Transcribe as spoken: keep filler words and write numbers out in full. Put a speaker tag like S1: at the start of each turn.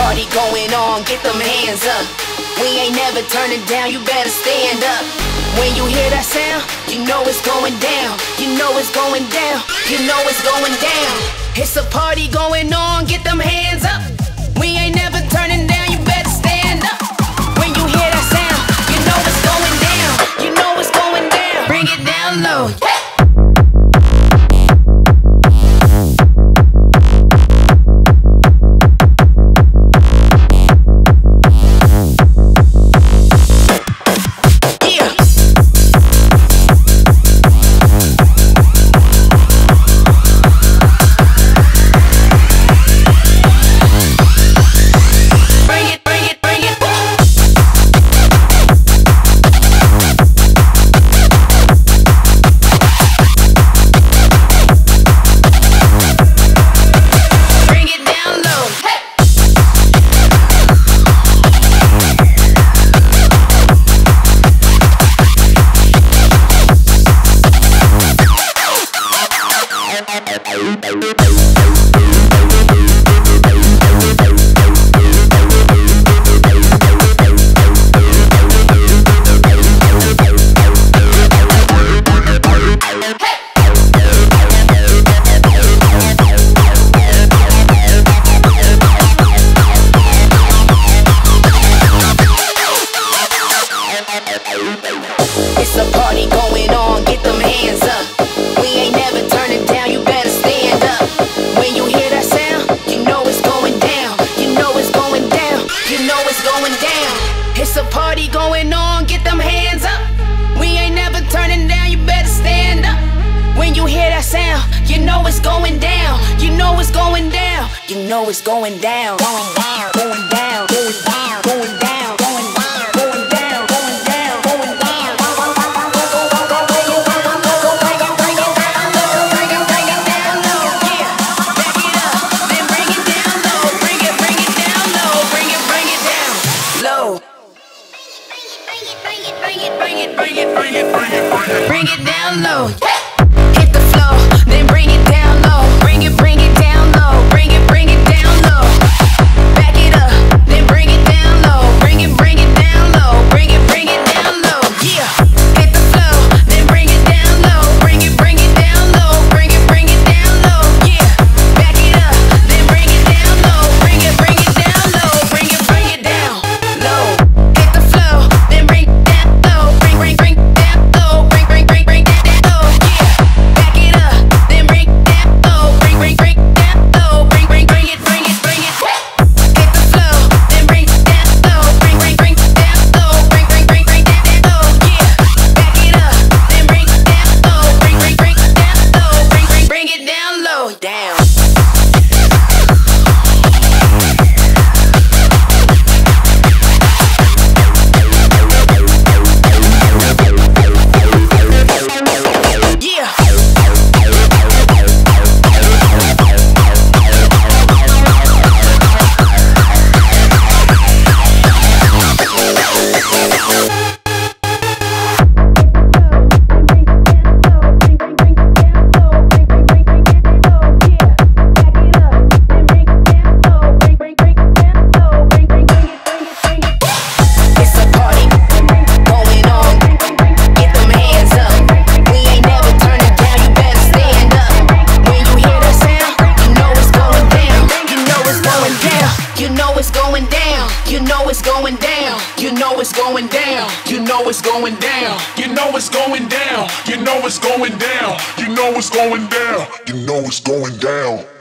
S1: party going on, get them hands up. We ain't never turning down, you better stand up. When you hear that sound, you know it's going down. You know it's going down, you know it's going down. It's a party going on, get them hands up. We ain't never turning down, you better stand up. When you hear that sound, you know it's going down. You know it's going down. Bring it down low. It's a party going on, get them hands up. We ain't never turning down, you better stand up. When you hear that sound, you know it's going down. You know it's going down, you know it's going down. It's a party going on, get them hands up. We ain't never turning down, you better stand up. When you hear that sound, you know it's going down. You know it's going down, you know it's going down. Going down, going down, going down, going down, going down. Bring it down low. Hit the floor, then bring it down low. Bring it, bring it down low. Bring it, bring it down low. Back it up, then bring it down low. Bring it, bring it down low. Bring it, bring it down low. Yeah. Hit the floor, then bring it down low. Bring it, bring it down low. Bring it, bring it down low. Yeah. Back it up, then bring it down low. Bring it, bring it down low. Bring it, bring it down low. Hit the floor, then bring it down low. Bring, bring, bring down low. Bring, bring, bring, bring that low. Yeah. Back it up, then bring it down low. Bring, bring, bring down low. Bring, bring, bring it, bring it, bring it. Hit the floor, then bring it down low. Bring, bring, bring down low. Bring, bring, bring, bring that low. Yeah. Back it up, then bring it down low. Bring, bring, bring down low. Bring, bring, bring it down low. Down. You know it's going down. You know it's going down. You know it's going down.
S2: You know it's going down. You know it's going down. You know it's going down. You know it's going down.